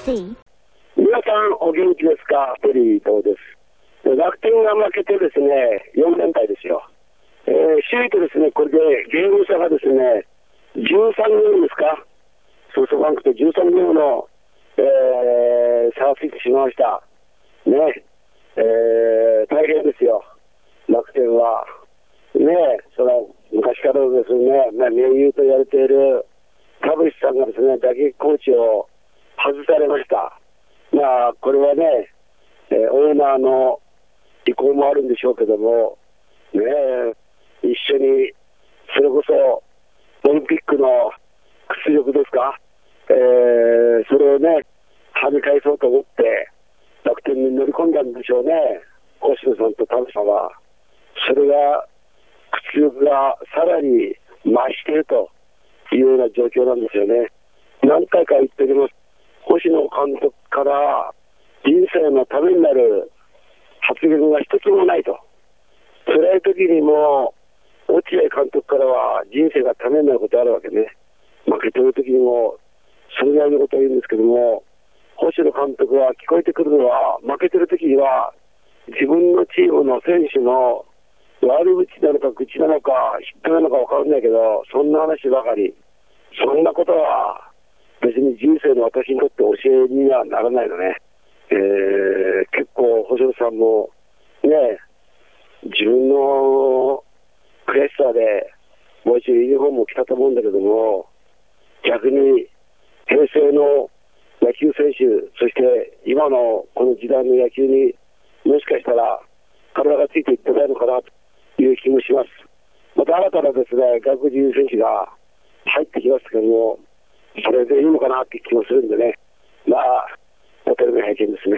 C。 皆さんお元気ですか？テリー東です。楽天が負けてですね、4連敗ですよ。首位とですね、これでゲーム差がですね、13ゲームですか？ソフトバンクと13ゲームの、差がついてしまいました。ね、大変ですよ、楽天は。ね、その昔からですね、盟友と言われている田淵さんがですね、打撃コーチを外されました。まあ、これはね、オーナーの意向もあるんでしょうけども、ね、一緒に、それこそ、オリンピックの屈辱ですか、それをね、跳ね返そうと思って、楽天に乗り込んだんでしょうね、星野さんと田淵さんは。それが、屈辱がさらに増しているというような状況なんですよね。何回か言っております。星野監督から人生のためになる発言が一つもないと。辛い時にも落合監督からは人生がためになることあるわけね。負けてる時にもそれなりのことを言うんですけども、星野監督は聞こえてくるのは、負けてる時には自分のチームの選手の悪口なのか愚痴なのか嫉妬なのか分からないけど、そんな話ばかり。そんなことは別に人生の私にとって教えにはならないのね。結構星野さんもね、自分の悔しさでもう一度ユニフォームを着たと思うんだけども、逆に平成の野球選手、そして今のこの時代の野球にもしかしたら体がついていってないのかなという気もします。また新たなですね、外国人選手が入ってきますけども、それでいいのかなって気もするんでね。まあ、ホテルの拝見ですね。